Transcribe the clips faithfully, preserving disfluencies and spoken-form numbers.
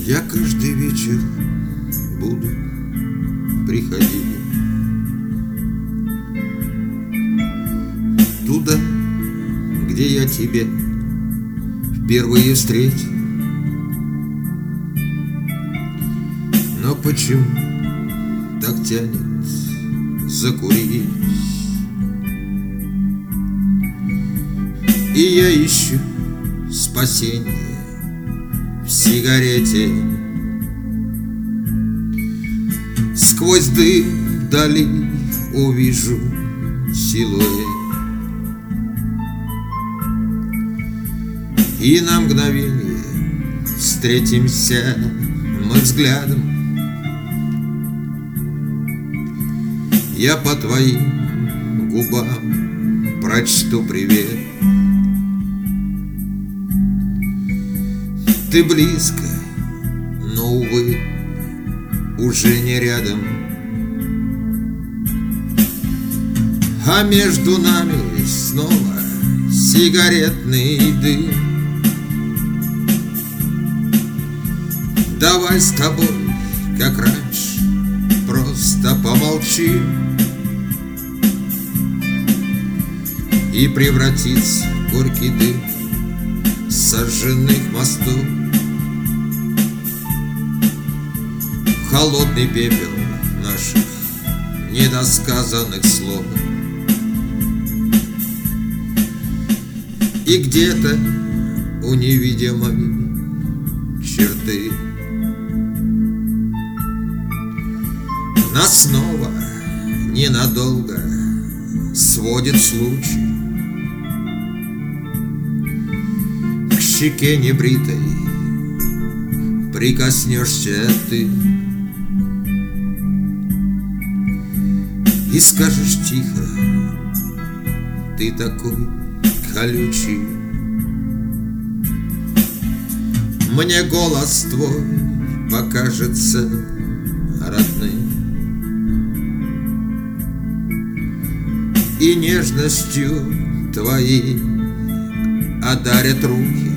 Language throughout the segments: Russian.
Я каждый вечер буду приходить туда, где я тебя впервые встретил. Но почему так тянет закурить? И я ищу спасение в сигарете. Сквозь дым вдали увижу силуэт, и на мгновение встретимся мы взглядом. Я по твоим губам прочту привет. Ты близко, но, увы, уже не рядом. А между нами снова сигаретный дым. Давай с тобой, как раньше, просто помолчим и превратится горький дым сожженных мостов в холодный пепел наших недосказанных слов. И где-то у невидимой черты нас снова ненадолго сводит случай. К щеке небритой прикоснешься ты и скажешь тихо: ты такой колючий. Мне голос твой покажется родным, и нежностью твоей одарят руки.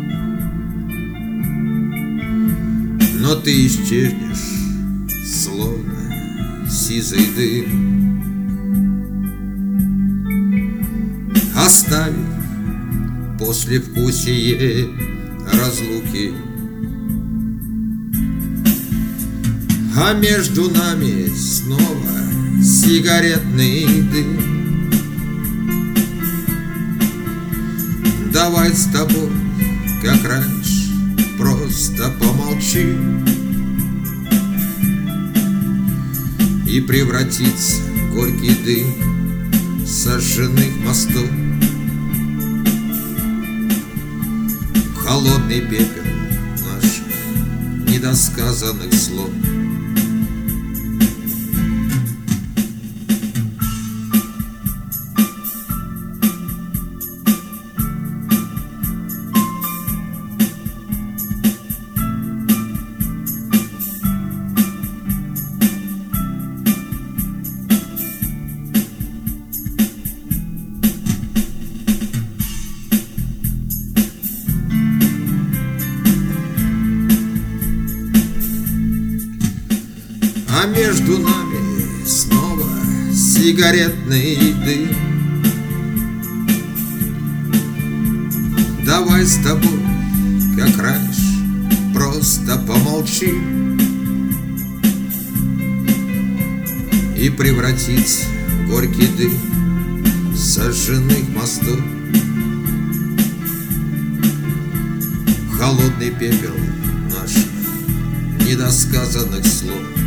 Но ты исчезнешь, словно сизый дым, оставив послевкусие разлуки. А между нами снова сигаретный дым. Давай с тобой, как раньше, просто помолчим и превратится горький дым сожженных мостов в холодный пепел наших недосказанных слов. А между нами снова сигаретный дым. Давай с тобой, как раньше, просто помолчим и превратится горький дым сожженных мостов в холодный пепел наших недосказанных слов.